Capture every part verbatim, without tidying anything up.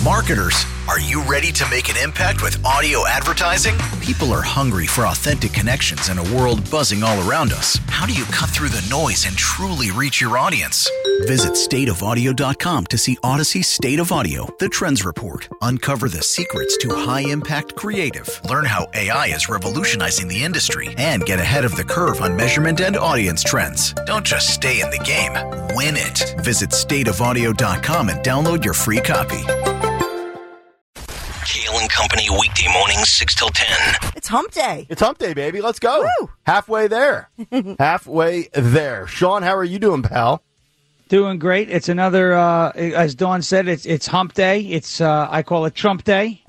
Marketers, are you ready to make an impact with audio advertising? People are hungry for authentic connections in a world buzzing all around us. How do you cut through the noise and truly reach your audience? Visit state of audio dot com to see Odyssey State of Audio, the Trends Report. Uncover the secrets to high-impact creative. Learn how A I is revolutionizing the industry and get ahead of the curve on measurement and audience trends. Don't just stay in the game, win it. Visit state of audio dot com and download your free copy. Kale and Company weekday mornings, six till ten. It's hump day. It's hump day, baby. Let's go. Woo. Halfway there. Halfway there. Sean, how are you doing, pal? Doing great. It's another, uh, as Dawn said, it's it's hump day. It's uh, I call it Trump day.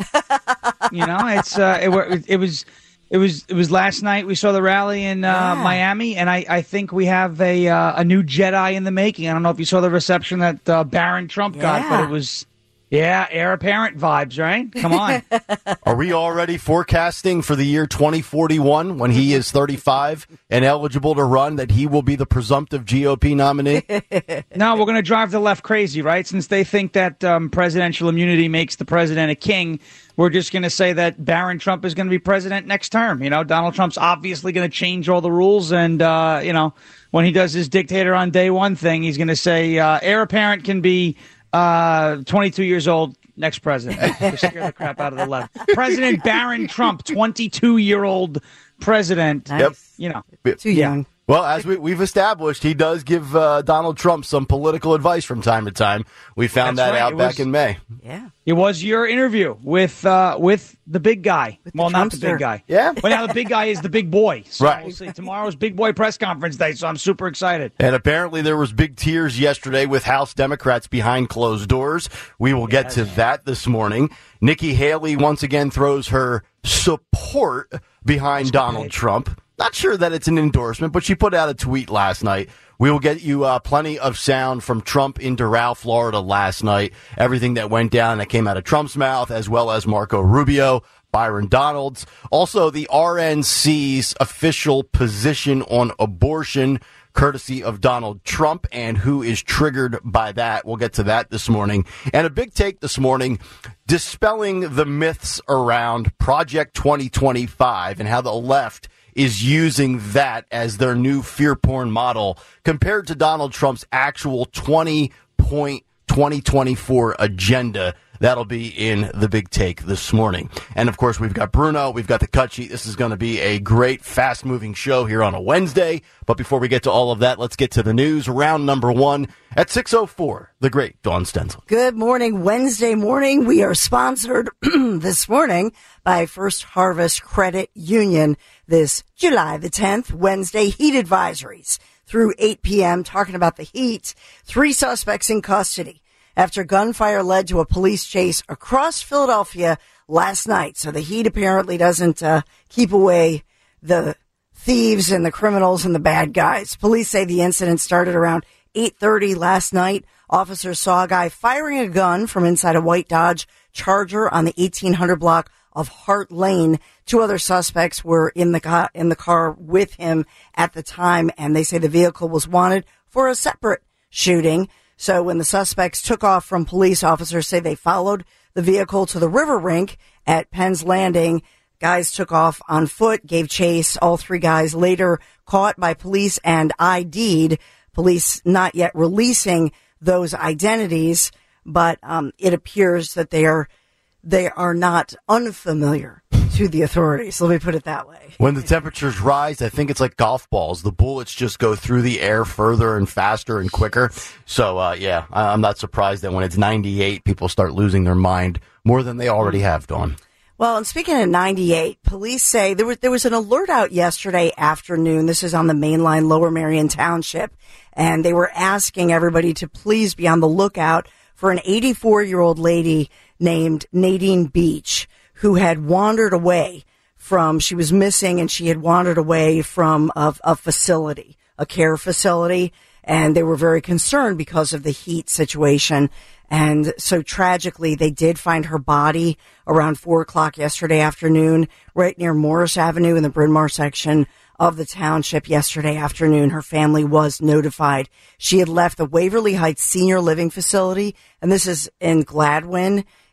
You know, it's uh, it, it was it was it was last night. We saw the rally in uh, Yeah. Miami, and I, I think we have a uh, a new Jedi in the making. I don't know if you saw the reception that uh, Barron Trump got, Yeah. but it was. Yeah, heir apparent vibes, right? Come on. Are we already forecasting for the year twenty forty-one when he is thirty-five and eligible to run that he will be the presumptive G O P nominee? No, we're going to drive the left crazy, right? Since they think that um, presidential immunity makes the president a king, we're just going to say that Barron Trump is going to be president next term. You know, Donald Trump's obviously going to change all the rules. And, uh, you know, when he does his dictator on day one thing, he's going to say uh, heir apparent can be uh, twenty-two years old, next president. Just scare the crap out of the left. President Barron Trump, twenty-two-year-old president. Nice. Yep. You know, Too young. Well, as we, we've established, he does give uh, Donald Trump some political advice from time to time. We found That's that right. out It back was- in May. Yeah. it was your interview with uh, with the big guy. With the well, not the Trumpster. big guy. Yeah. But now the big guy is the big boy. So Right. we'll see. Tomorrow's big boy press conference day, so I'm super excited. And apparently there was big tears yesterday with House Democrats behind closed doors. We will get to that this morning. Nikki Haley once again throws her support behind Donald Trump. Not sure that it's an endorsement, but she put out a tweet last night. We will get you uh, plenty of sound from Trump in Doral, Florida last night. Everything that went down that came out of Trump's mouth, as well as Marco Rubio, Byron Donalds. Also, the R N C's official position on abortion, courtesy of Donald Trump, and who is triggered by that. We'll get to that this morning. And a big take this morning, dispelling the myths around Project twenty twenty-five and how the left is using that as their new fear porn model compared to Donald Trump's actual twenty-point twenty twenty-four agenda. That'll be in the big take this morning. And, of course, we've got Bruno. We've got the cut sheet. This is going to be a great, fast-moving show here on a Wednesday. But before we get to all of that, let's get to the news. Round number one at six oh four, the great Dawn Stenzel. Good morning, Wednesday morning. We are sponsored this morning by First Harvest Credit Union. This July the tenth, Wednesday, heat advisories through eight p.m. talking about the heat. Three suspects in custody after gunfire led to a police chase across Philadelphia last night. So the heat apparently doesn't uh, keep away the thieves and the criminals and the bad guys. Police say the incident started around eight thirty last night. Officers saw a guy firing a gun from inside a white Dodge Charger on the eighteen hundred block of Hart Lane. Two other suspects were in the car, in the car with him at the time, and they say the vehicle was wanted for a separate shooting. So when the suspects took off from police, officers say they followed the vehicle to the river rink at Penn's Landing. Guys took off on foot, gave chase. All three guys later caught by police and I D'd. Police not yet releasing those identities, but um, it appears that they are they are not unfamiliar to the authorities. Let me put it that way. When the temperatures rise, I think it's like golf balls. The bullets just go through the air further and faster and quicker. So, uh, yeah, I- I'm not surprised that when it's ninety-eight, people start losing their mind more than they already have, Dawn. Well, and speaking of ninety-eight, police say there was there was an alert out yesterday afternoon. This is on the main line, Lower Marion Township, and they were asking everybody to please be on the lookout for an eighty-four-year-old lady named Nadine Beach, who had wandered away from, she was missing and she had wandered away from a, a facility, a care facility, and they were very concerned because of the heat situation. And so tragically, they did find her body around four o'clock yesterday afternoon, right near Morris Avenue in the Bryn Mawr section of the township yesterday afternoon. Her family was notified. She had left the Waverly Heights Senior Living Facility, and this is in Gladwin.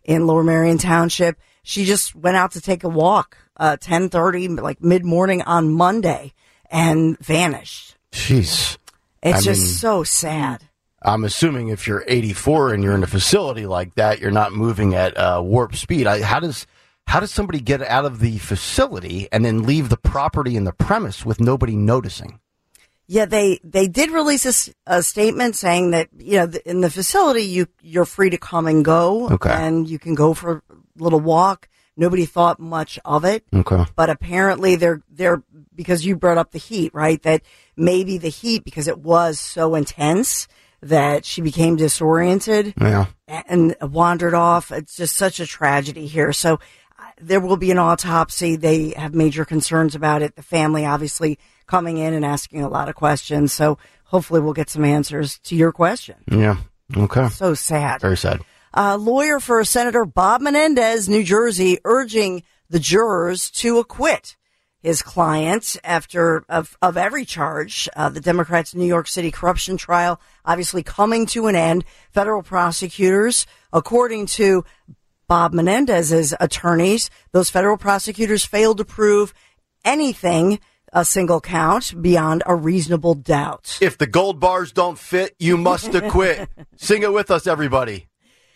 in Lower Merion Township. She just went out to take a walk, uh, ten thirty, like mid-morning on Monday, and vanished. Jeez. It's I just mean, so sad. I'm assuming if you're eighty-four and you're in a facility like that, you're not moving at uh, warp speed. I, how does how does somebody get out of the facility and then leave the property and the premise with nobody noticing? Yeah, they, they did release a, s- a statement saying that, you know, in the facility, you, you're free to come and go. Okay. And you can go for a little walk. Nobody thought much of it. Okay. But apparently they're, they're, because you brought up the heat, right? That maybe the heat, because it was so intense that she became disoriented Yeah. and wandered off. It's just such a tragedy here. So uh, there will be an autopsy. They have major concerns about it. The family obviously coming in and asking a lot of questions. So hopefully we'll get some answers to your question. Yeah. Okay. So sad. Very sad. Uh, lawyer for Senator Bob Menendez, New Jersey, urging the jurors to acquit his client after of, of every charge. Uh, the Democrats' New York City corruption trial obviously coming to an end. Federal prosecutors, according to Bob Menendez's attorneys, those federal prosecutors failed to prove anything, a single count, beyond a reasonable doubt. If the gold bars don't fit, you must acquit. Sing it with us, everybody.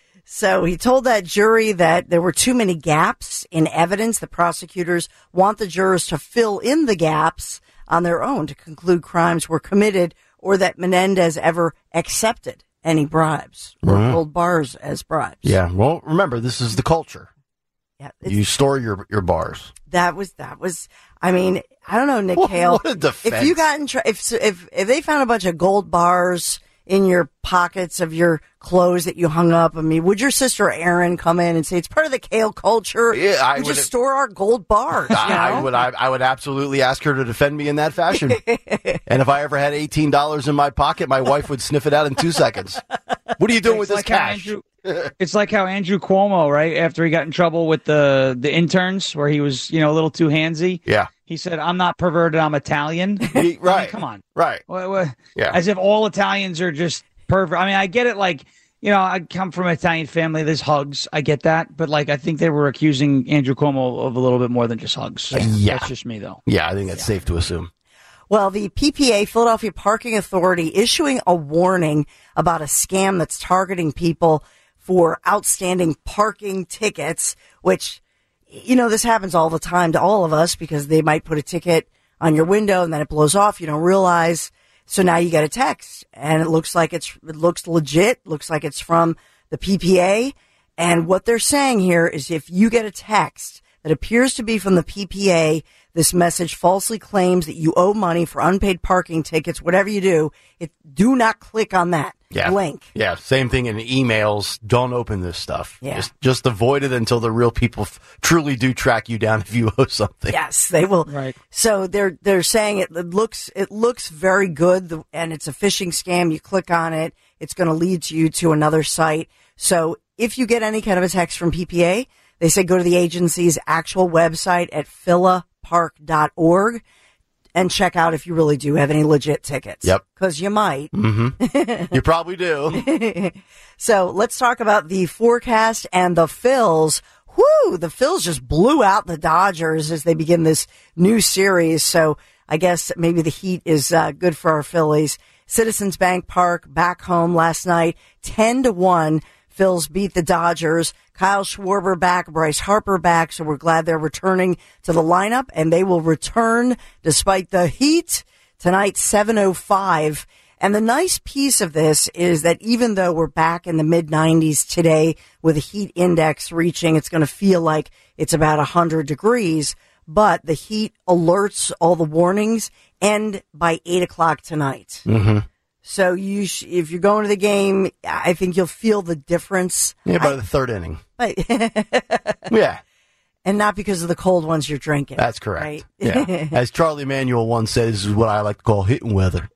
So he told that jury that there were too many gaps in evidence. The prosecutors want the jurors to fill in the gaps on their own to conclude crimes were committed or that Menendez ever accepted any bribes or Right. gold bars as bribes. Yeah. Well, remember, this is the culture. Yeah, You store your, your bars. that was, that was, I mean, I don't know, Nick What- Hale. what a defense. If you got in, tr- if, if, if they found a bunch of gold bars in your pockets of your clothes that you hung up, I mean, would your sister Erin come in and say, it's part of the Kale culture? Yeah, I we would- just store our gold bars. You know? I, I would I, I would absolutely ask her to defend me in that fashion. And if I ever had eighteen dollars in my pocket, my wife would sniff it out in two seconds. What are you doing with It's this like how cash? Andrew- it's like how Andrew Cuomo, right after he got in trouble with the the interns, where he was, you know, a little too handsy. Yeah. He said, "I'm not perverted. I'm Italian." He- I mean, right. come on. Right. What- what- Yeah. As if all Italians are just pervert. I mean, I get it. Like, you know, I come from an Italian family. There's hugs. I get that. But like, I think they were accusing Andrew Cuomo of a little bit more than just hugs. Yeah. That's just me, though. Yeah, I think that's safe to assume. Well, the P P A, Philadelphia Parking Authority, issuing a warning about a scam that's targeting people for outstanding parking tickets, which, you know, this happens all the time to all of us because they might put a ticket on your window and then it blows off. You don't realize. So now you get a text and it looks like it's, it looks legit, looks like it's from the P P A. And what they're saying here is if you get a text that appears to be from the P P A, this message falsely claims that you owe money for unpaid parking tickets, whatever you do, it, do not click on that Yeah. link. Yeah, same thing in emails. Don't open this stuff. Yeah. Just, just avoid it until the real people f- truly do track you down if you owe something. Yes, they will. Right. So they're they're saying it, it looks it looks very good, the- and it's a phishing scam. You click on it, it's going to lead to you to another site. So if you get any kind of a text from P P A, they say go to the agency's actual website at phila park dot org and check out if you really do have any legit tickets. Yep. Because you might. You probably do. So let's talk about the forecast and the Phils. Whoo, the Phils just blew out the Dodgers as they begin this new series. So I guess maybe the heat is uh, good for our Phillies. Citizens Bank Park back home last night, ten to one. Phils beat the Dodgers. Kyle Schwarber back, Bryce Harper back. So we're glad they're returning to the lineup, and they will return despite the heat tonight, seven oh five. And the nice piece of this is that even though we're back in the mid nineties today with a heat index reaching, it's going to feel like it's about one hundred degrees, but the heat alerts, all the warnings end by eight o'clock tonight. Mm-hmm. So you, sh- if you're going to the game, I think you'll feel the difference. Yeah, by I- the third inning. but Yeah, and not because of the cold ones you're drinking. that's correct. Right? Yeah. As Charlie Manuel once said, this is what I like to call hitting weather.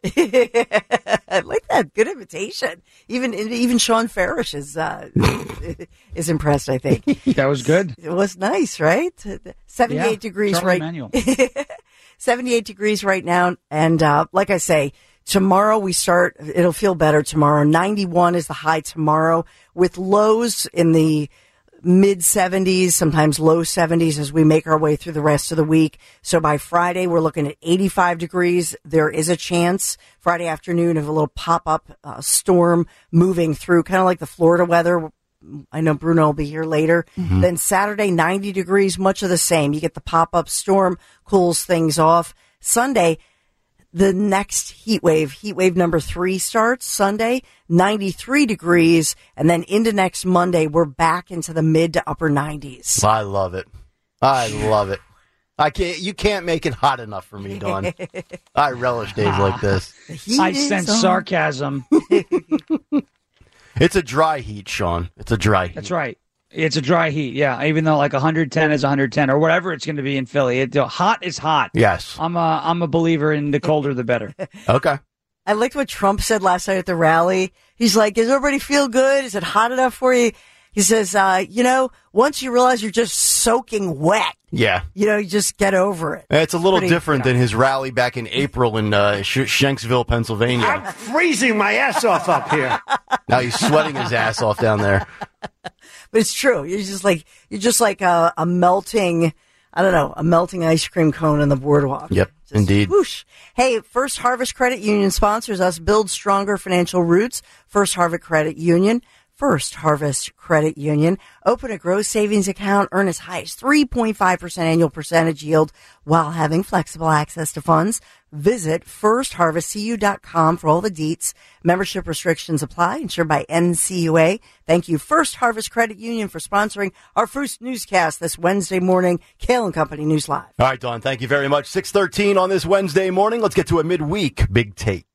I like that. Good invitation. Even even Sean Farish is uh, is impressed. I think That was good. it was nice, right? Seventy-eight Yeah, degrees Charlie right. Manuel. seventy-eight degrees right now, and uh, like I say, tomorrow we start. It'll feel better tomorrow. ninety-one is the high tomorrow, with lows in the mid seventies, sometimes low seventies as we make our way through the rest of the week. So by Friday, we're looking at eighty-five degrees. There is a chance Friday afternoon of a little pop-up uh, storm moving through, kind of like the Florida weather. I know Bruno will be here later. Mm-hmm. Then Saturday, ninety degrees, much of the same. You get the pop-up storm, cools things off. Sunday, the next heat wave, heat wave number three starts Sunday, ninety-three degrees, and then into next Monday, we're back into the mid to upper nineties. I love it. I love it. I can't. You can't make it hot enough for me, Dawn. I relish days like this. I sense on. sarcasm. It's a dry heat, Sean. It's a dry heat. That's right. It's a dry heat, yeah. Even though like one hundred ten is one hundred ten or whatever it's going to be in Philly, it, hot is hot. Yes, I'm a I'm a believer in the colder the better. Okay. I liked what Trump said last night at the rally. He's like, "Does everybody feel good? Is it hot enough for you?" He says, uh, "You know, once you realize you're just soaking wet, yeah, you know, you just get over it." It's a little Pretty, different you know. than his rally back in April in uh, Sh- Shanksville, Pennsylvania. I'm freezing my ass off up here. Now he's sweating his ass off down there. But it's true. You're just like you're just like a, a melting, I don't know, a melting ice cream cone on the boardwalk. Yep, just indeed. Whoosh. Hey, First Harvest Credit Union sponsors us. Build stronger financial roots. First Harvest Credit Union. First Harvest Credit Union. Open a gross savings account, earn as high as three point five percent annual percentage yield while having flexible access to funds. Visit first harvest c u dot com for all the deets. Membership restrictions apply, insured by N C U A. Thank you, First Harvest Credit Union, for sponsoring our first newscast this Wednesday morning, Kale and Company News Live. All right, Dawn, thank you very much. six thirteen on this Wednesday morning. Let's get to a midweek Big Take.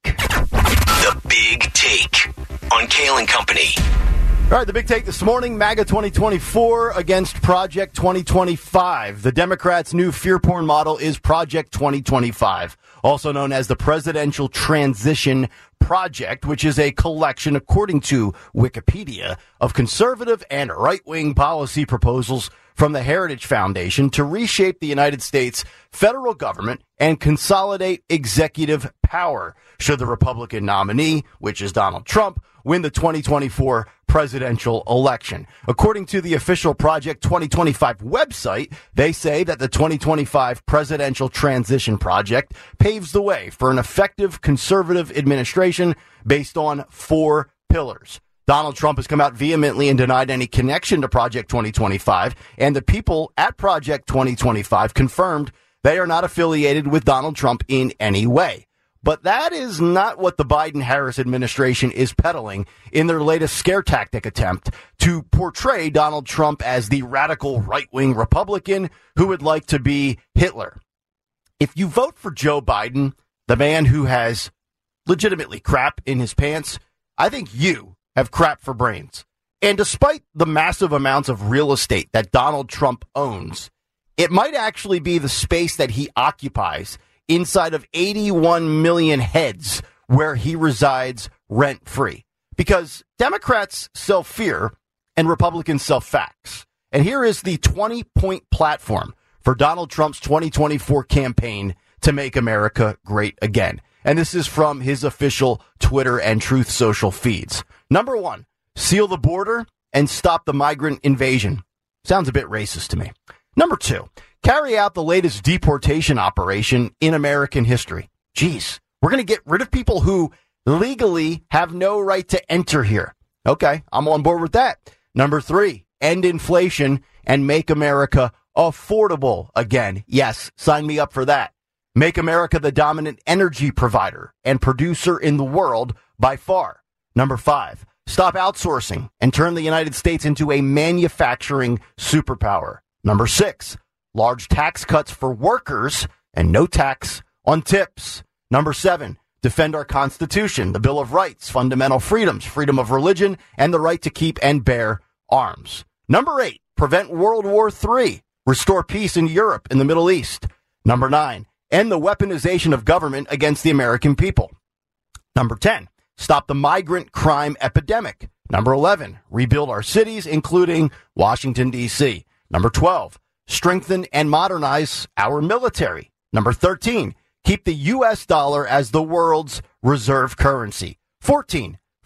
The Big Take on Kale and Company. All right, the big take this morning, MAGA twenty twenty-four against Project twenty twenty-five. The Democrats' new fear porn model is Project twenty twenty-five, also known as the Presidential Transition Project, which is a collection, according to Wikipedia, of conservative and right-wing policy proposals from the Heritage Foundation to reshape the United States federal government and consolidate executive power should the Republican nominee, which is Donald Trump, win the twenty twenty-four presidential election. According to the official Project twenty twenty-five website, they say that the twenty twenty-five Presidential Transition Project paves the way for an effective conservative administration based on four pillars. Donald Trump has come out vehemently and denied any connection to Project twenty twenty-five, and the people at Project twenty twenty-five confirmed they are not affiliated with Donald Trump in any way. But that is not what the Biden-Harris administration is peddling in their latest scare tactic attempt to portray Donald Trump as the radical right-wing Republican who would like to be Hitler. If you vote for Joe Biden, the man who has legitimately crap in his pants, I think you have crap for brains. And despite the massive amounts of real estate that Donald Trump owns, it might actually be the space that he occupies inside of eighty-one million heads where he resides rent-free. Because Democrats sell fear and Republicans sell facts. And here is the twenty-point platform for Donald Trump's twenty twenty-four campaign to make America great again. And this is from his official Twitter and Truth Social feeds. Number one, seal the border and stop the migrant invasion. Sounds a bit racist to me. Number two, carry out the latest deportation operation in American history. Geez, we're going to get rid of people who legally have no right to enter here. Okay, I'm on board with that. Number three, end inflation and make America affordable again. Yes, sign me up for that. Make America the dominant energy provider and producer in the world by far. Number five, stop outsourcing and turn the United States into a manufacturing superpower. Number six, large tax cuts for workers and no tax on tips. Number seven, defend our Constitution, the Bill of Rights, fundamental freedoms, freedom of religion, and the right to keep and bear arms. Number eight, prevent World War Three, restore peace in Europe and the Middle East. Number nine, end the weaponization of government against the American people. Number ten, stop the migrant crime epidemic. Number eleven, rebuild our cities, including Washington, D C Number twelve, strengthen and modernize our military. Number thirteen, keep the U S dollar as the world's reserve currency. fourteen,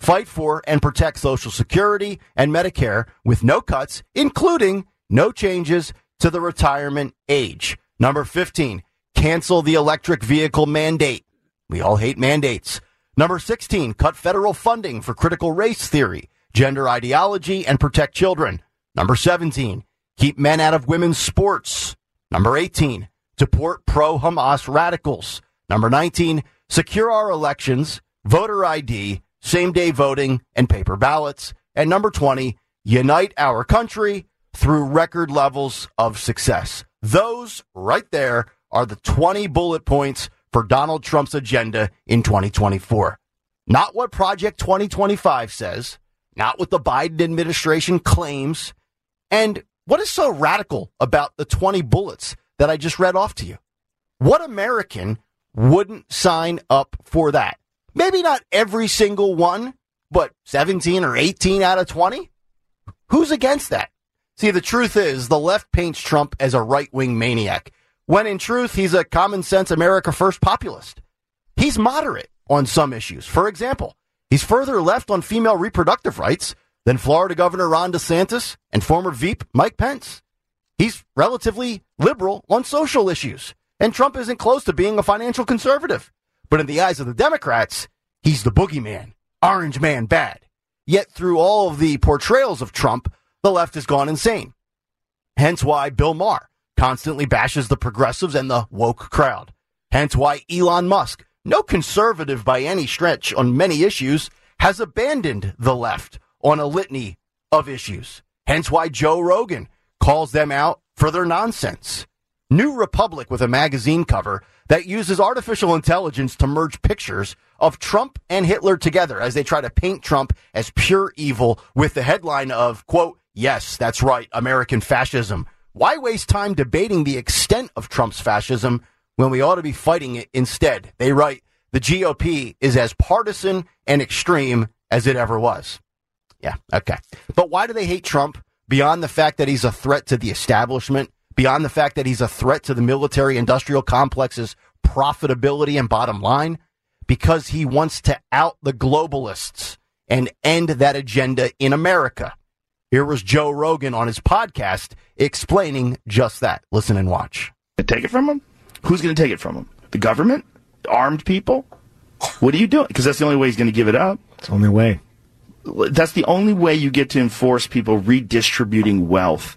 fight for and protect Social Security and Medicare with no cuts, including no changes to the retirement age. Number fifteen, cancel the electric vehicle mandate. We all hate mandates. Number sixteen, cut federal funding for critical race theory, gender ideology, and protect children. Number seventeen, keep men out of women's sports. Number eighteen, deport pro-Hamas radicals. Number nineteen, secure our elections, voter I D, same-day voting, and paper ballots. And number twenty, unite our country through record levels of success. Those right there are the twenty bullet points for Donald Trump's agenda in twenty twenty-four. Not what Project twenty twenty-five says, not what the Biden administration claims, and what is so radical about the twenty bullets that I just read off to you? What American wouldn't sign up for that? Maybe not every single one, but seventeen or eighteen out of twenty? Who's against that? See, the truth is the left paints Trump as a right-wing maniac, when in truth, he's a common-sense America First populist. He's moderate on some issues. For example, he's further left on female reproductive rights than Florida Governor Ron DeSantis and former Veep Mike Pence. He's relatively liberal on social issues, and Trump isn't close to being a financial conservative. But in the eyes of the Democrats, he's the boogeyman, orange man bad. Yet through all of the portrayals of Trump, the left has gone insane. Hence why Bill Maher constantly bashes the progressives and the woke crowd. Hence why Elon Musk, no conservative by any stretch on many issues, has abandoned the left on a litany of issues. Hence why Joe Rogan calls them out for their nonsense. New Republic with a magazine cover that uses artificial intelligence to merge pictures of Trump and Hitler together as they try to paint Trump as pure evil with the headline of, quote, yes, that's right, American fascism. Why waste time debating the extent of Trump's fascism when we ought to be fighting it instead? They write, the G O P is as partisan and extreme as it ever was. Yeah, okay. But why do they hate Trump beyond the fact that he's a threat to the establishment, beyond the fact that he's a threat to the military-industrial complex's profitability and bottom line? Because he wants to out the globalists and end that agenda in America. Here was Joe Rogan on his podcast explaining just that. Listen and watch. Take it from him? Who's going to take it from him? The government? The armed people? What are you doing? Because that's the only way he's going to give it up. It's the only way. That's the only way you get to enforce people redistributing wealth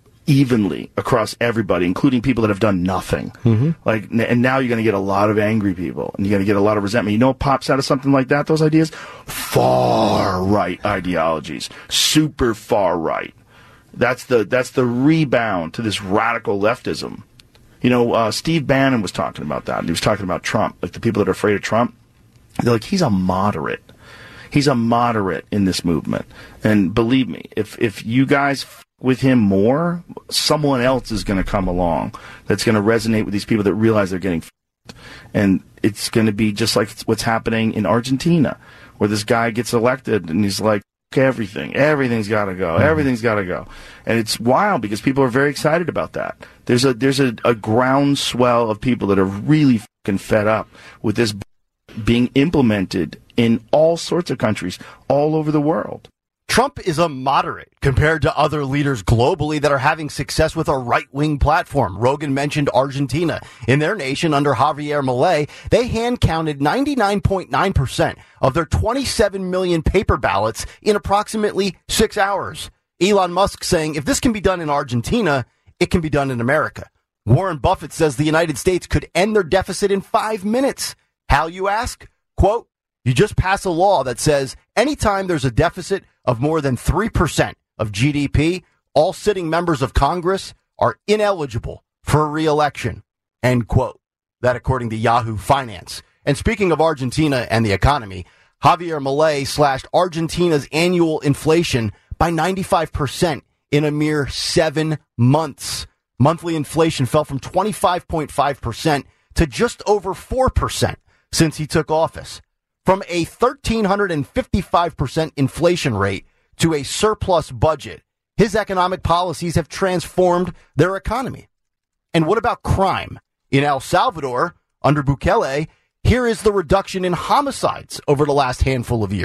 evenly across everybody, including people that have done nothing. Mm-hmm. Like, and now you're going to get a lot of angry people, and you're going to get a lot of resentment. You know what pops out of something like that, those ideas? Far right ideologies. Super far right. That's the that's the rebound to this radical leftism. You know, uh, Steve Bannon was talking about that, and he was talking about Trump, like the people that are afraid of Trump. They're like, he's a moderate. He's a moderate in this movement. And believe me, if if you guys f- with him more, someone else is going to come along that's going to resonate with these people that realize they're getting f***ed. And it's going to be just like what's happening in Argentina, where this guy gets elected and he's like, everything, everything's got to go, everything's got to go. And it's wild because people are very excited about that. There's a there's a, a groundswell of people that are really fucking fed up with this being implemented in all sorts of countries all over the world. Trump is a moderate compared to other leaders globally that are having success with a right-wing platform. Rogan mentioned Argentina. In their nation, under Javier Milei, they hand-counted ninety-nine point nine percent of their twenty-seven million paper ballots in approximately six hours. Elon Musk saying, if this can be done in Argentina, it can be done in America. Warren Buffett says the United States could end their deficit in five minutes. How, you ask? Quote, you just pass a law that says anytime there's a deficit of more than three percent of G D P, all sitting members of Congress are ineligible for re-election. End quote. That according to Yahoo Finance. And speaking of Argentina and the economy, Javier Milei slashed Argentina's annual inflation by ninety-five percent in a mere seven months. Monthly inflation fell from twenty-five point five percent to just over four percent since he took office. From a one thousand three hundred fifty-five percent inflation rate to a surplus budget, his economic policies have transformed their economy. And what about crime? In El Salvador, under Bukele, here is the reduction in homicides over the last handful of years.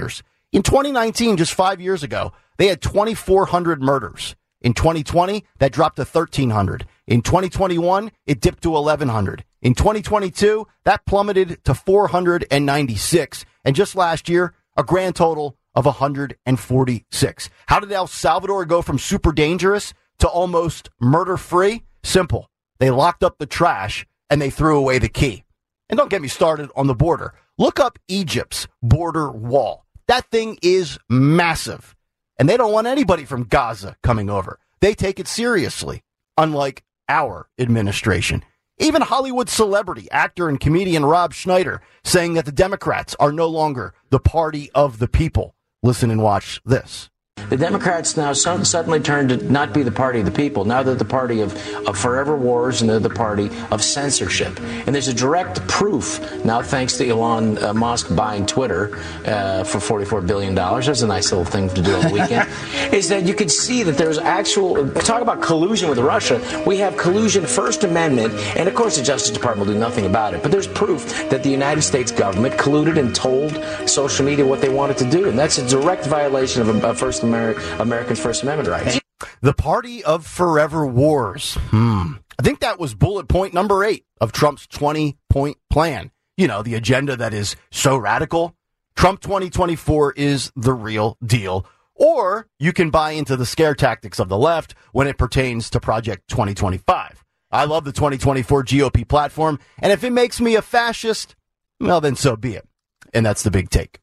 In twenty nineteen, just five years ago, they had twenty-four hundred murders. In twenty twenty, that dropped to thirteen hundred. In twenty twenty-one, it dipped to eleven hundred. In twenty twenty-two, that plummeted to four hundred ninety-six. And just last year, a grand total of one hundred forty-six. How did El Salvador go from super dangerous to almost murder-free? Simple. They locked up the trash and they threw away the key. And don't get me started on the border. Look up Egypt's border wall. That thing is massive. And they don't want anybody from Gaza coming over. They take it seriously, unlike our administration. Even Hollywood celebrity, actor and comedian Rob Schneider saying that the Democrats are no longer the party of the people. Listen and watch this. The Democrats now so- suddenly turned to not be the party of the people. Now they're the party of, of forever wars, and they're the party of censorship. And there's a direct proof now, thanks to Elon uh, Musk buying Twitter uh, for forty-four billion dollars. That's a nice little thing to do on the weekend. Is that you could see that there's actual, talk about collusion with Russia. We have collusion, First Amendment, and of course the Justice Department will do nothing about it. But there's proof that the United States government colluded and told social media what they wanted to do. And that's a direct violation of a, a First Amendment. Americans' First Amendment rights. The party of forever wars. Hmm. I think that was bullet point number eight of Trump's twenty-point plan. You know, the agenda that is so radical. Trump twenty twenty-four is the real deal. Or you can buy into the scare tactics of the left when it pertains to Project twenty twenty-five. I love the twenty twenty-four G O P platform, and if it makes me a fascist, well, then so be it. And that's the big take.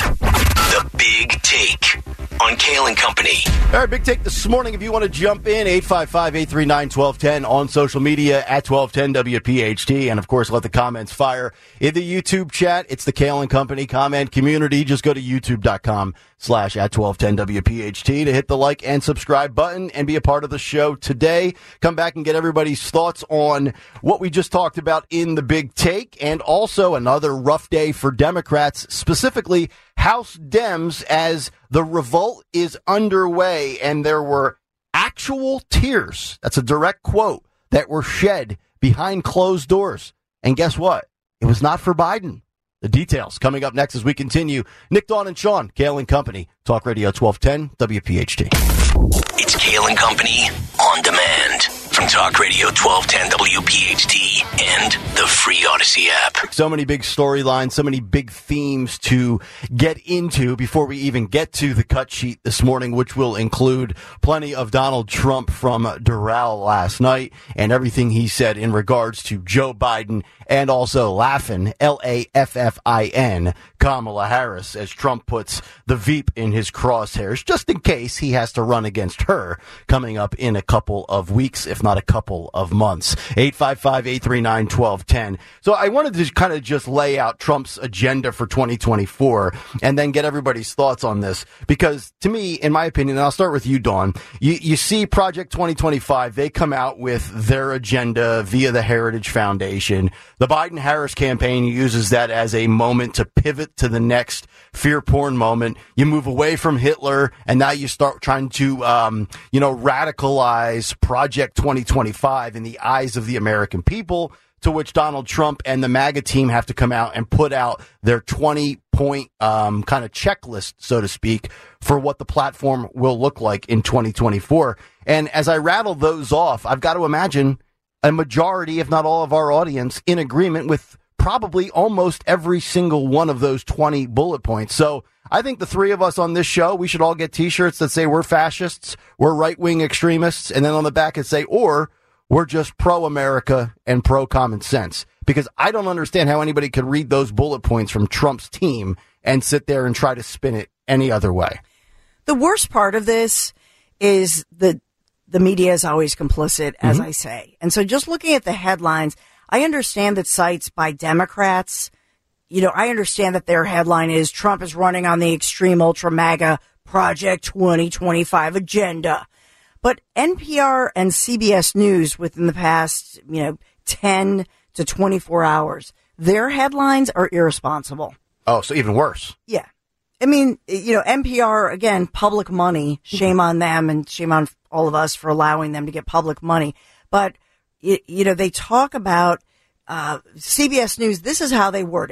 The Big Take on Kale and Company. All right, big take this morning. If you want to jump in, eight five five, eight three nine, one two one zero on social media at twelve ten W P H T. And, of course, let the comments fire in the YouTube chat. It's the Kale and Company comment community. Just go to youtube.com slash at twelve ten W P H T to hit the like and subscribe button and be a part of the show today. Come back and get everybody's thoughts on what we just talked about in the big take, and also another rough day for Democrats, specifically House Dems, as the revolt is underway and there were actual tears. That's a direct quote that were shed behind closed doors. And guess what? It was not for Biden. The details coming up next as we continue. Nick, Dawn, and Sean, Kale and Company, Talk Radio twelve ten W P H T. It's Kale and Company on demand from Talk Radio twelve ten W P H T and the free Odyssey app. So many big storylines, so many big themes to get into before we even get to the cut sheet this morning, which will include plenty of Donald Trump from Doral last night and everything he said in regards to Joe Biden, and also laughing, L A F F I N, Kamala Harris, as Trump puts the Veep in his crosshairs, just in case he has to run against her coming up in a couple of weeks, if not a couple of months. eight five five, eight three nine, one two one zero. So I wanted to kind of just lay out Trump's agenda for twenty twenty-four and then get everybody's thoughts on this, because to me, in my opinion, and I'll start with you, Dawn, you, you see Project twenty twenty-five, they come out with their agenda via the Heritage Foundation. The Biden-Harris campaign uses that as a moment to pivot to the next fear porn moment. You move away from Hitler, and now you start trying to, um, you know, radicalize Project twenty twenty-five in the eyes of the American people, to which Donald Trump and the MAGA team have to come out and put out their twenty-point um, kind of checklist, so to speak, for what the platform will look like in twenty twenty-four. And as I rattle those off, I've got to imagine a majority, if not all of our audience, in agreement with probably almost every single one of those twenty bullet points. So I think the three of us on this show, we should all get T-shirts that say we're fascists, we're right-wing extremists, and then on the back it say, or we're just pro-America and pro-common sense. Because I don't understand how anybody could read those bullet points from Trump's team and sit there and try to spin it any other way. The worst part of this is the the media is always complicit, as mm-hmm. I say. And so just looking at the headlines, I understand that sites by Democrats, you know, I understand that their headline is Trump is running on the extreme ultra MAGA Project twenty twenty-five agenda. But N P R and C B S News within the past, you know, ten to twenty-four hours, their headlines are irresponsible. Oh, so even worse. Yeah. I mean, you know, N P R, again, public money, shame on them and shame on all of us for allowing them to get public money. But, you, you know, they talk about uh, C B S News. This is how they word it.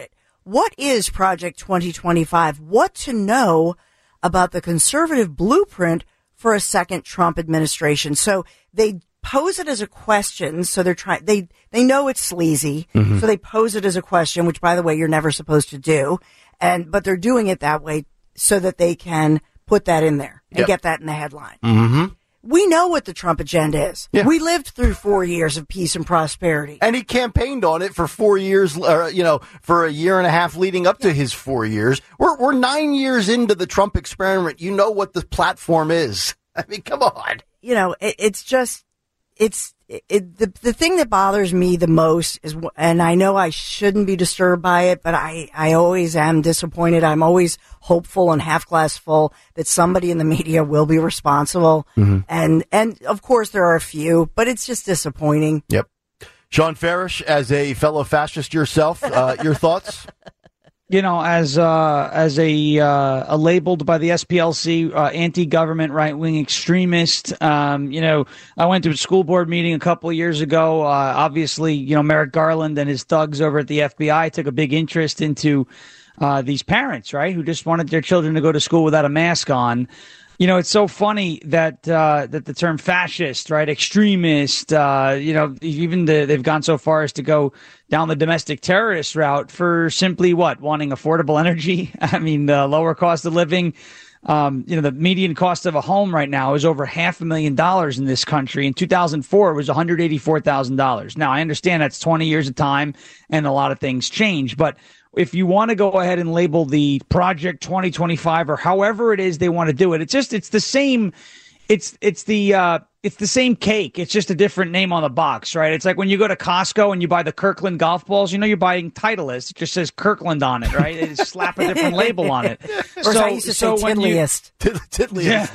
what is Project twenty twenty-five? What to know about the conservative blueprint for a second Trump administration? So they pose it as a question. So they're trying, they, they know it's sleazy. Mm-hmm. So they pose it as a question, which by the way, you're never supposed to do. And, but they're doing it that way so that they can put that in there and yep. get that in the headline. Mm-hmm. We know what the Trump agenda is. Yeah. We lived through four years of peace and prosperity. And he campaigned on it for four years, uh, you know, for a year and a half leading up to his four years. We're, we're nine years into the Trump experiment. You know what the platform is. I mean, come on. You know, it, it's just, it's, it, it, the, the thing that bothers me the most is, and I know I shouldn't be disturbed by it, but I, I always am disappointed. I'm always hopeful and half glass full that somebody in the media will be responsible. Mm-hmm. And, and of course there are a few, but it's just disappointing. Yep. Sean Farish, as a fellow fascist yourself, uh, your thoughts? You know, as uh, as a, uh, a labeled by the S P L C uh, anti-government right-wing extremist, um, you know, I went to a school board meeting a couple of years ago. Uh, obviously, you know, Merrick Garland and his thugs over at the F B I took a big interest into uh, these parents, right, who just wanted their children to go to school without a mask on. You know, it's so funny that uh, that the term fascist, right, extremist, uh, you know, even the, they've gone so far as to go down the domestic terrorist route for simply what? Wanting affordable energy. I mean, the lower cost of living. Um, you know, the median cost of a home right now is over half a million dollars in this country. In two thousand four, it was one hundred eighty-four thousand dollars. Now, I understand that's twenty years of time and a lot of things change, but if you want to go ahead and label the Project twenty twenty-five or however it is they want to do it, it's just, it's the same, it's, it's the, uh, it's the same cake. It's just a different name on the box, right? It's like when you go to Costco and you buy the Kirkland golf balls, you know, you're buying Titleist. It just says Kirkland on it, right? They just slap a different label on it. Or so, I used to so say when you, Tiddliest. Tiddliest.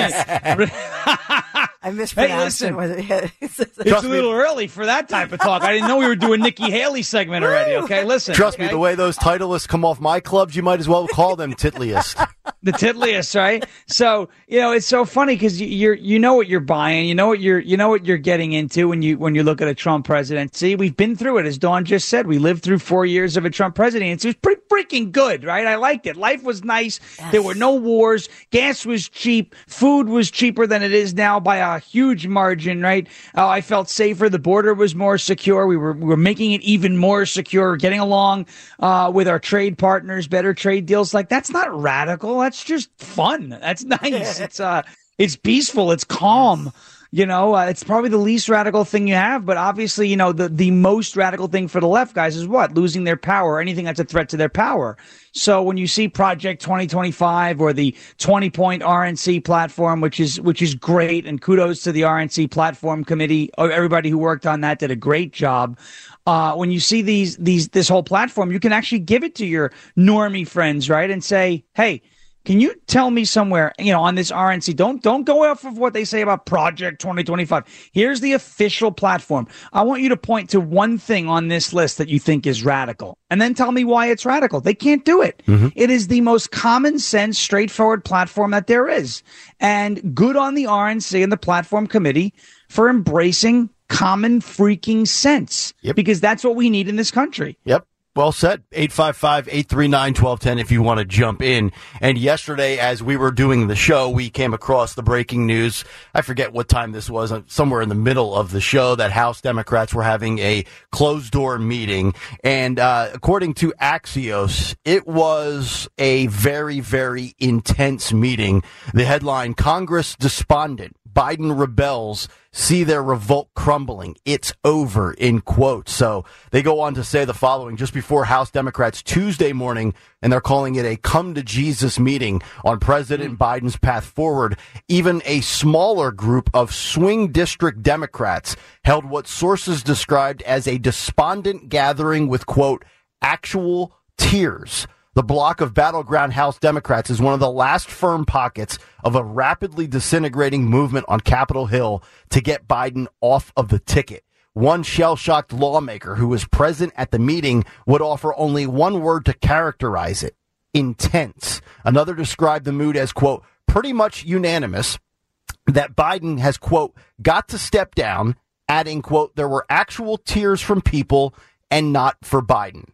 I mispronounced hey, it. It's a little early for that type of talk. I didn't know we were doing Nikki Haley segment already. Okay, listen. Trust okay? me, the way those Titleists come off my clubs, you might as well call them Tiddliest. The Tiddliest, right? So, you know, it's so funny because you, you're, you know what you're buying, you know what you're, you know what you're getting into when you, when you look at a Trump presidency. We've been through it, as Dawn just said. We lived through four years of a Trump presidency. It was pretty freaking good, right? I liked it. Life was nice. Yes. There were no wars. Gas was cheap. Food was cheaper than it is now by a huge margin, right? Uh, I felt safer. The border was more secure. We were, we were making it even more secure, getting along uh, with our trade partners, better trade deals. Like, that's not radical. That's just fun. That's nice. It's uh, it's peaceful. It's calm. You know, uh, it's probably the least radical thing you have, but obviously, you know, the, the most radical thing for the left guys is what? Losing their power, anything that's a threat to their power. So when you see Project twenty twenty-five or the twenty point R N C platform, which is, which is great, and kudos to the R N C platform committee, everybody who worked on that did a great job. Uh, when you see these, these, this whole platform, you can actually give it to your normie friends, right? And say, hey, can you tell me somewhere, you know, on this R N C, don't, don't go off of what they say about Project twenty twenty-five. Here's the official platform. I want you to point to one thing on this list that you think is radical, and then tell me why it's radical. They can't do it. Mm-hmm. It is the most common sense, straightforward platform that there is. And good on the R N C and the platform committee for embracing common freaking sense. Yep. Because that's what we need in this country. Yep. Well said. eight five five, eight three nine, one two one zero if you want to jump in. And yesterday, as we were doing the show, we came across the breaking news. I forget what time this was, somewhere in the middle of the show, that House Democrats were having a closed-door meeting. And uh, according to Axios, it was a very, very intense meeting. The headline, Congress despondent. Biden rebels, see their revolt crumbling. It's over, in quotes. So they go on to say the following just before House Democrats Tuesday morning, and they're calling it a come to Jesus meeting on President Biden's path forward. Even a smaller group of swing district Democrats held what sources described as a despondent gathering with, quote, actual tears. The bloc of battleground House Democrats is one of the last firm pockets of a rapidly disintegrating movement on Capitol Hill to get Biden off of the ticket. One shell-shocked lawmaker who was present at the meeting would offer only one word to characterize it: intense. Another described the mood as, quote, pretty much unanimous that Biden has, quote, got to step down, adding, quote, there were actual tears from people and not for Biden.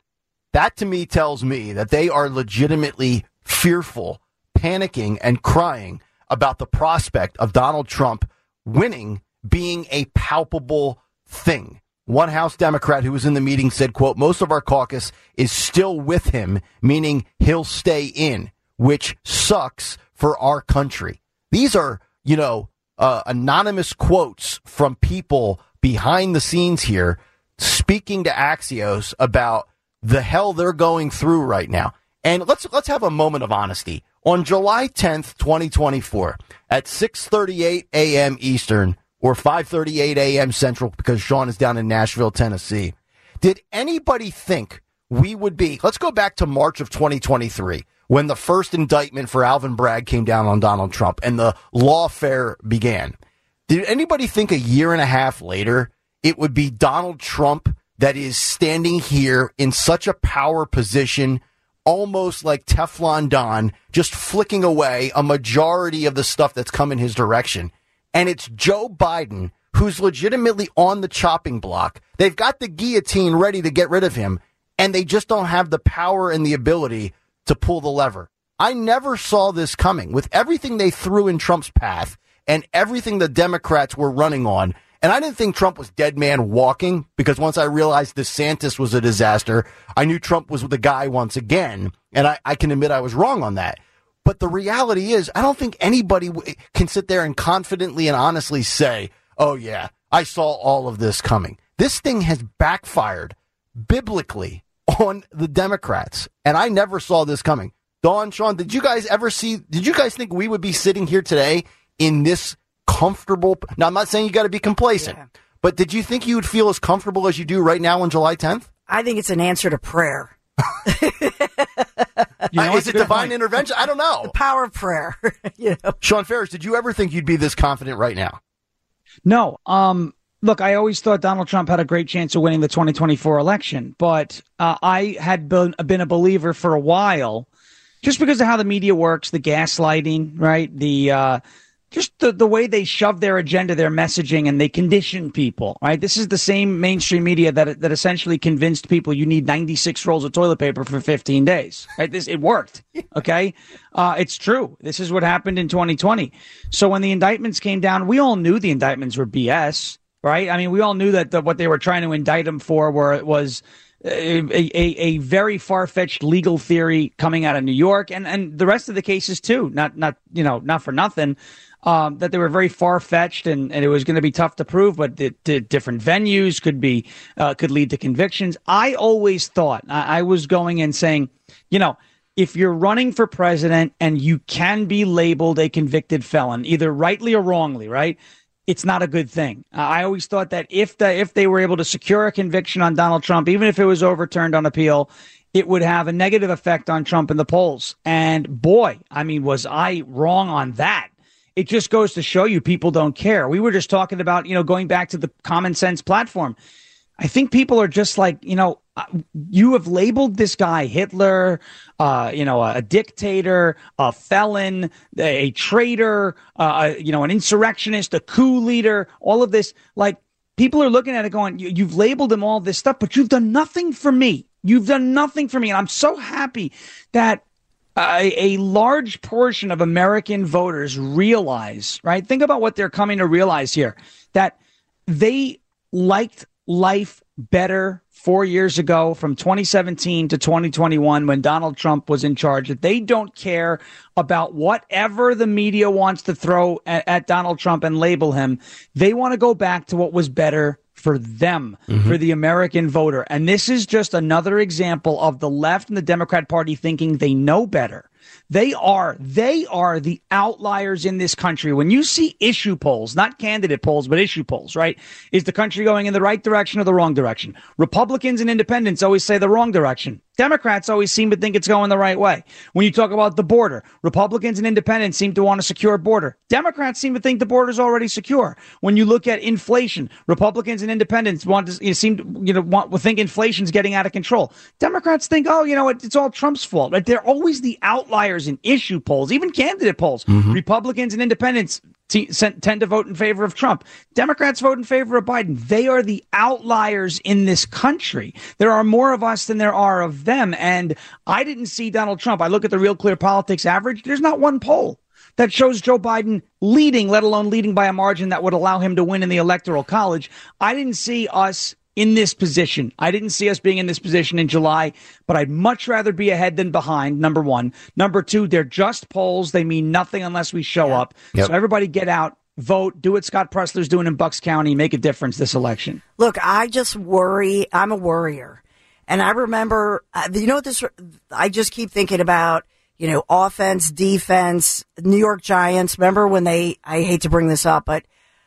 That to me tells me that they are legitimately fearful, panicking, and crying about the prospect of Donald Trump winning being a palpable thing. One House Democrat who was in the meeting said, quote, most of our caucus is still with him, meaning he'll stay in, which sucks for our country. These are, you know, uh, anonymous quotes from people behind the scenes here speaking to Axios about the hell they're going through right now. And let's let's have a moment of honesty. On July tenth, twenty twenty-four, at six thirty-eight a.m. Eastern or five thirty-eight a.m. Central, because Sean is down in Nashville, Tennessee, did anybody think we would be, let's go back to March of twenty twenty-three, when the first indictment for Alvin Bragg came down on Donald Trump and the lawfare began. Did anybody think a year and a half later it would be Donald Trump that is standing here in such a power position, almost like Teflon Don, just flicking away a majority of the stuff that's come in his direction? And it's Joe Biden who's legitimately on the chopping block. They've got the guillotine ready to get rid of him, and they just don't have the power and the ability to pull the lever. I never saw this coming with everything they threw in Trump's path and everything the Democrats were running on. And I didn't think Trump was dead man walking, because once I realized DeSantis was a disaster, I knew Trump was the guy once again. And I, I can admit I was wrong on that. But the reality is, I don't think anybody w- can sit there and confidently and honestly say, oh, yeah, I saw all of this coming. This thing has backfired biblically on the Democrats. And I never saw this coming. Dawn, Sean, did you guys ever see, did you guys think we would be sitting here today in this comfortable? Now, I'm not saying you got to be complacent, yeah. But did you think you would feel as comfortable as you do right now on July tenth? I think it's an answer to prayer. You know, uh, is it divine point. intervention? I don't know. The power of prayer. You know? Sean Ferris, did you ever think you'd be this confident right now? No. Um, look, I always thought Donald Trump had a great chance of winning the twenty twenty-four election, but uh, I had been, been a believer for a while, just because of how the media works, the gaslighting, right? The uh, just the, the way they shove their agenda, their messaging, and they condition people, right? This is the same mainstream media that that essentially convinced people you need ninety-six rolls of toilet paper for fifteen days, right? This, it worked, okay? Uh, it's true. This is what happened in twenty twenty. So when the indictments came down, we all knew the indictments were B S, right? I mean, we all knew that the, what they were trying to indict him for were, it was a, a, a very far-fetched legal theory coming out of New York, and, and the rest of the cases too, not, not you know, not for nothing. Um, that they were very far-fetched and, and it was going to be tough to prove, but the, the different venues could be uh, could lead to convictions. I always thought, I, I was going in saying, you know, if you're running for president and you can be labeled a convicted felon, either rightly or wrongly, right, it's not a good thing. Uh, I always thought that if the, if they were able to secure a conviction on Donald Trump, even if it was overturned on appeal, it would have a negative effect on Trump in the polls. And boy, I mean, was I wrong on that? It just goes to show you people don't care. We were just talking about, you know, going back to the common sense platform. I think people are just like, you know, you have labeled this guy Hitler, uh, you know, a dictator, a felon, a traitor, uh, you know, an insurrectionist, a coup leader, all of this. Like, people are looking at it going, you've labeled him all this stuff, but you've done nothing for me. You've done nothing for me. And I'm so happy that A, a large portion of American voters realize, right? Think about what they're coming to realize here, that they liked life better four years ago from twenty seventeen to twenty twenty-one when Donald Trump was in charge, that they don't care about whatever the media wants to throw at, at Donald Trump and label him. They want to go back to what was better for them, mm-hmm. for the American voter. And this is just another example of the left and the Democrat Party thinking they know better. They are, they are the outliers in this country. When you see issue polls, not candidate polls, but issue polls, right? Is the country going in the right direction or the wrong direction? Republicans and independents always say the wrong direction. Democrats always seem to think it's going the right way. When you talk about the border, Republicans and independents seem to want a secure border. Democrats seem to think the border is already secure. When you look at inflation, Republicans and independents want to you know, seem to you know want to think inflation's getting out of control. Democrats think, oh, you know, it, it's all Trump's fault. Right? They're always the outliers in issue polls, even candidate polls. Mm-hmm. Republicans and independents t- tend to vote in favor of Trump. Democrats vote in favor of Biden. They are the outliers in this country. There are more of us than there are of them. And I didn't see Donald Trump. I look at the Real Clear Politics average. There's not one poll that shows Joe Biden leading, let alone leading by a margin that would allow him to win in the Electoral College. I didn't see us in this position. I didn't see us being in this position in July, but I'd much rather be ahead than behind, number one. Number two, they're just polls. They mean nothing unless we show up. Yep. So everybody get out, vote, do what Scott Pressler's doing in Bucks County, make a difference this election. Look, I just worry. I'm a worrier. And I remember, uh, you know what this, I just keep thinking about, you know, offense, defense, New York Giants. Remember when they, I hate to bring this up, but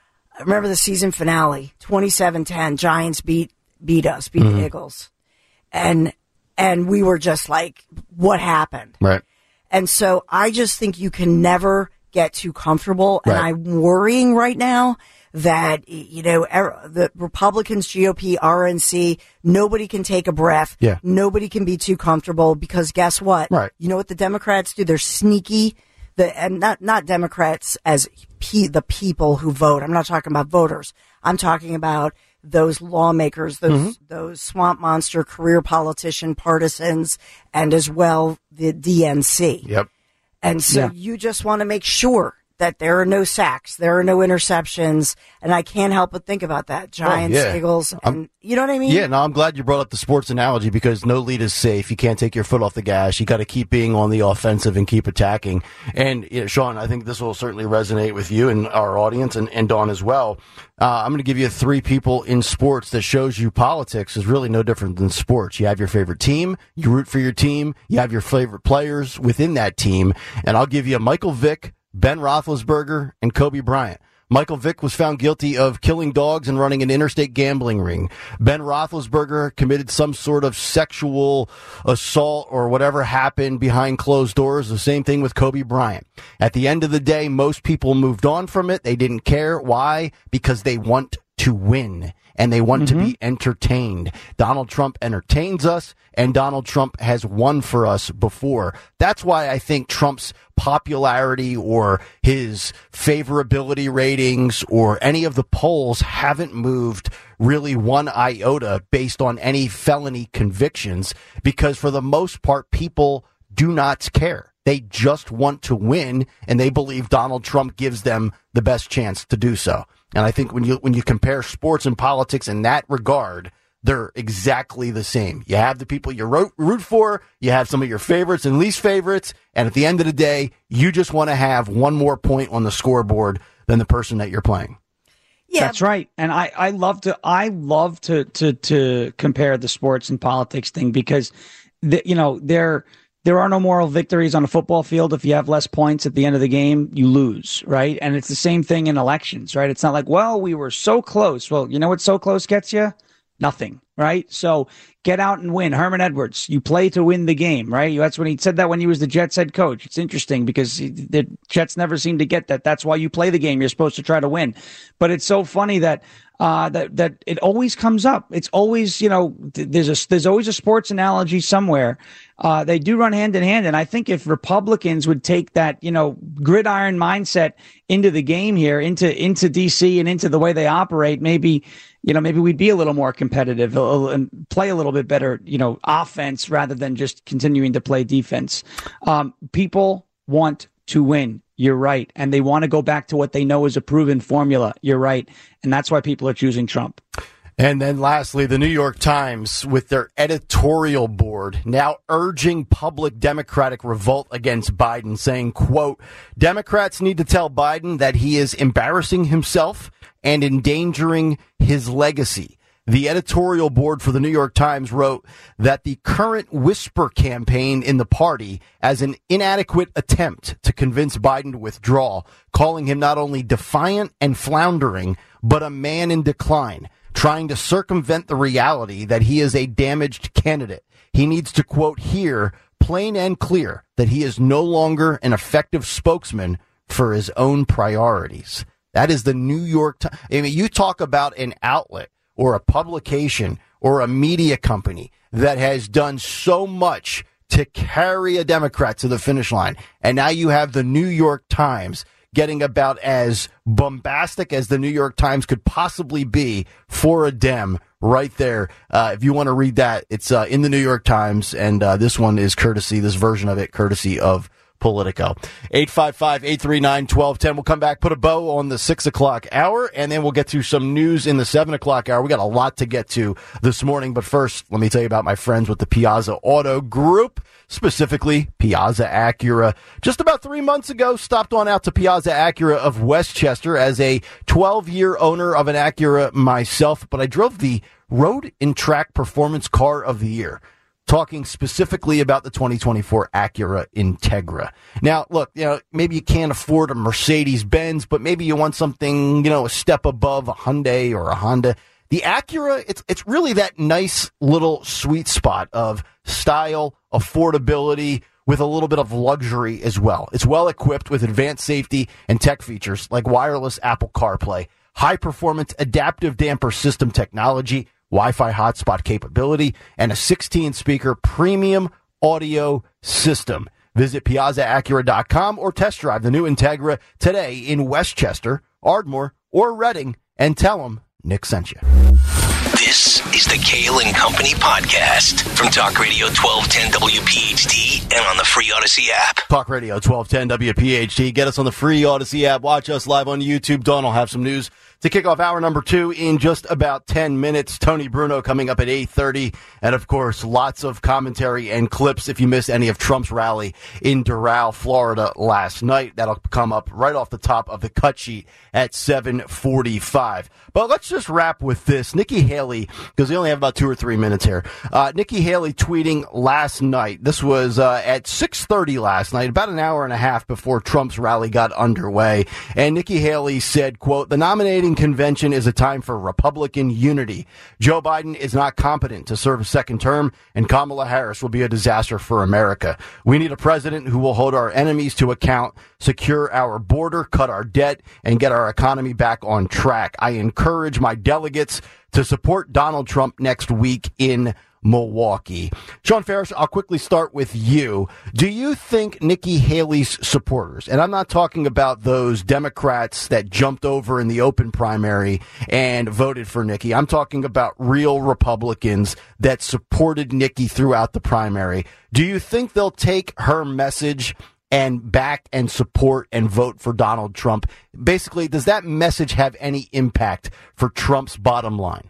I remember the season finale, twenty-seven ten, Giants beat beat us, beat mm-hmm. the Eagles. And and we were just like, what happened? Right. And so I just think you can never get too comfortable. Right. And I'm worrying right now that, you know, er, the Republicans, G O P, R N C, nobody can take a breath. Yeah. Nobody can be too comfortable because guess what? Right. You know what the Democrats do? They're sneaky. The, and not, not Democrats as pe- the people who vote. I'm not talking about voters. I'm talking about those lawmakers, those, mm-hmm. those swamp monster career politician partisans, and as well the D N C. Yep. And so yeah. you just want to make sure that there are no sacks, there are no interceptions, and I can't help but think about that. Giants, oh, yeah. Eagles, and I'm, you know what I mean? Yeah, no, I'm glad you brought up the sports analogy because no lead is safe. You can't take your foot off the gas. You got to keep being on the offensive and keep attacking. And, you know, Sean, I think this will certainly resonate with you and our audience and, and Dawn as well. Uh, I'm going to give you three people in sports that shows you politics is really no different than sports. You have your favorite team, you root for your team, you have your favorite players within that team, and I'll give you Michael Vick, Ben Roethlisberger, and Kobe Bryant. Michael Vick was found guilty of killing dogs and running an interstate gambling ring. Ben Roethlisberger committed some sort of sexual assault or whatever happened behind closed doors. The same thing with Kobe Bryant. At the end of the day, most people moved on from it. They didn't care. Why? Because they want to win. And they want mm-hmm. to be entertained. Donald Trump entertains us, and Donald Trump has won for us before. That's why I think Trump's popularity or his favorability ratings or any of the polls haven't moved really one iota based on any felony convictions, because for the most part, people do not care. They just want to win, and they believe Donald Trump gives them the best chance to do so. And I think when you when you compare sports and politics in that regard, they're exactly the same. You have the people you root, root for, you have some of your favorites and least favorites, and at the end of the day, you just want to have one more point on the scoreboard than the person that you're playing. Yeah, that's right. And I, I love to I love to to to compare the sports and politics thing because the, you know, they're There are no moral victories on a football field. If you have less points at the end of the game, you lose, right? And it's the same thing in elections, right? It's not like, well, we were so close. Well, you know what so close gets you? Nothing, right? So get out and win. Herman Edwards, you play to win the game, right? That's when he said that when he was the Jets head coach. It's interesting because the Jets never seem to get that. That's why you play the game. You're supposed to try to win. But it's so funny that Uh, that that it always comes up. It's always, you know, th- there's a there's always a sports analogy somewhere. Uh, they do run hand in hand, and I think if Republicans would take that, you know, gridiron mindset into the game here, into into D C and into the way they operate, maybe, you know, maybe we'd be a little more competitive and play a little bit better, you know, offense rather than just continuing to play defense. Um, people want to win. You're right. And they want to go back to what they know is a proven formula. You're right. And that's why people are choosing Trump. And then lastly, the New York Times with their editorial board now urging public Democratic revolt against Biden, saying, quote, Democrats need to tell Biden that he is embarrassing himself and endangering his legacy. The editorial board for the New York Times wrote that the current whisper campaign in the party as an inadequate attempt to convince Biden to withdraw, calling him not only defiant and floundering, but a man in decline, trying to circumvent the reality that he is a damaged candidate. He needs to, quote, hear plain and clear that he is no longer an effective spokesman for his own priorities. That is the New York Times. I mean, you talk about an outlet or a publication or a media company that has done so much to carry a Democrat to the finish line. And now you have the New York Times getting about as bombastic as the New York Times could possibly be for a Dem right there. Uh, if you want to read that, it's uh, in the New York Times, and uh, this one is courtesy, this version of it, courtesy of Politico. eight five five, eight three nine, one two one zero. We'll come back, put a bow on the six o'clock hour, and then we'll get to some news in the seven o'clock hour. We got a lot to get to this morning, but first, let me tell you about my friends with the Piazza Auto Group, specifically Piazza Acura. Just about three months ago, stopped on out to Piazza Acura of Westchester as a twelve-year owner of an Acura myself, but I drove the Road and Track Performance Car of the Year, talking specifically about the twenty twenty-four Acura Integra. Now, look, you know, maybe you can't afford a Mercedes-Benz, but maybe you want something, you know, a step above a Hyundai or a Honda. The Acura, it's it's really that nice little sweet spot of style, affordability, with a little bit of luxury as well. It's well equipped with advanced safety and tech features like wireless Apple CarPlay, high-performance adaptive damper system technology, Wi-Fi hotspot capability, and a sixteen-speaker premium audio system. Visit Piazza Acura dot com or test drive the new Integra today in Westchester, Ardmore, or Reading, and tell them Nick sent you. This is the Kale and Company podcast from Talk Radio twelve ten W P H T and on the free Odyssey app. Talk Radio twelve ten W P H T. Get us on the free Odyssey app. Watch us live on YouTube. Dawn will have some news to kick off hour number two in just about ten minutes. Tony Bruno coming up at eight thirty. And, of course, lots of commentary and clips if you missed any of Trump's rally in Doral, Florida last night. That'll come up right off the top of the cut sheet at seven forty-five. But let's just wrap with this. Nikki Haley, because we only have about two or three minutes here. Uh, Nikki Haley tweeting last night. This was uh, at six thirty last night, about an hour and a half before Trump's rally got underway. And Nikki Haley said, quote, "The nominating convention is a time for Republican unity. Joe Biden is not competent to serve a second term, and Kamala Harris will be a disaster for America. We need a president who will hold our enemies to account, secure our border, cut our debt, and get our economy back on track. I encourage my delegates to support Donald Trump next week in Milwaukee." Sean Ferris, I'll quickly start with you. Do you think Nikki Haley's supporters, and I'm not talking about those Democrats that jumped over in the open primary and voted for Nikki, I'm talking about real Republicans that supported Nikki throughout the primary. Do you think they'll take her message and back and support and vote for Donald Trump? Basically, does that message have any impact for Trump's bottom line?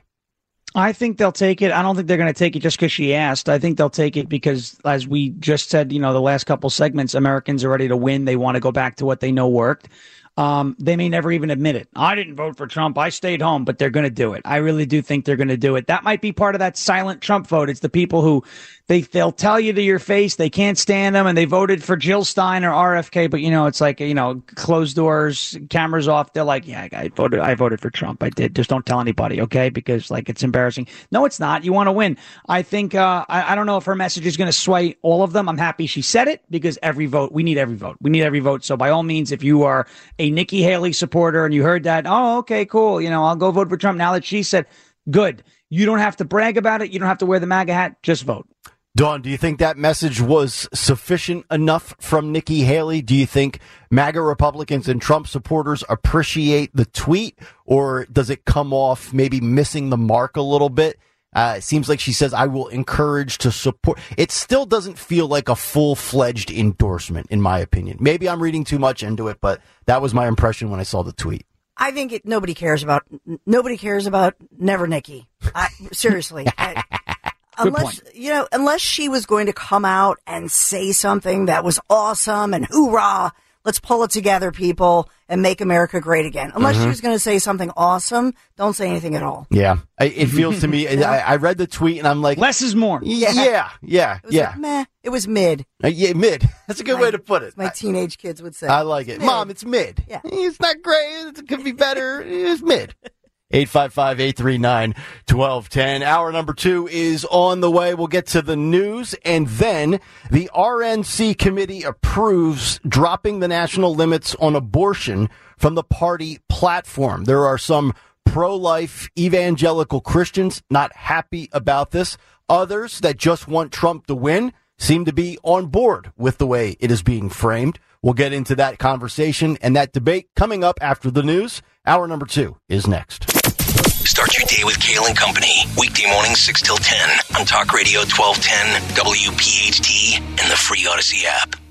I think they'll take it. I don't think they're going to take it just because she asked. I think they'll take it because, as we just said, you know, the last couple segments, Americans are ready to win. They want to go back to what they know worked. Um, they may never even admit it. I didn't vote for Trump. I stayed home, but they're going to do it. I really do think they're going to do it. That might be part of that silent Trump vote. It's the people who they, they'll tell you to your face they can't stand them and they voted for Jill Stein or R F K. But, you know, it's like, you know, closed doors, cameras off. They're like, yeah, I voted. I voted for Trump. I did. Just don't tell anybody. OK, because like it's embarrassing. No, it's not. You want to win. I think uh, I, I don't know if her message is going to sway all of them. I'm happy she said it because every vote, we need every vote. We need every vote. So by all means, if you are a Nikki Haley supporter and you heard that, oh, OK, cool. You know, I'll go vote for Trump now that she said, good. You don't have to brag about it. You don't have to wear the MAGA hat. Just vote. Dawn, do you think that message was sufficient enough from Nikki Haley? Do you think MAGA Republicans and Trump supporters appreciate the tweet, or does it come off maybe missing the mark a little bit? Uh, it seems like she says, I will encourage to support. It still doesn't feel like a full-fledged endorsement, in my opinion. Maybe I'm reading too much into it, but that was my impression when I saw the tweet. I think it, nobody cares about, nobody cares about Never Nikki. I, seriously. I, Unless, you know, unless she was going to come out and say something that was awesome and hoorah, let's pull it together, people, and make America great again. Unless mm-hmm. she was going to say something awesome, don't say anything at all. Yeah. It feels to me, I, I read the tweet and I'm like, less is more. Yeah. Yeah. Yeah. It was yeah. Like, meh. It was mid. Uh, yeah, mid. That's a good my, way to put it. My teenage kids would say. I like it. Mid. Mom, it's mid. Yeah. It's not great. It could be better. It's mid. eight five five, eight three nine, one two one zero. Hour number two is on the way. We'll get to the news, and then the R N C committee approves dropping the national limits on abortion from the party platform. There are some pro-life evangelical Christians not happy about this. Others that just want Trump to win seem to be on board with the way it is being framed. We'll get into that conversation and that debate coming up after the news. Hour number two is next. Start your day with Kale and Company. Weekday mornings six till ten on Talk Radio twelve ten, W P H T, and the free Odyssey app.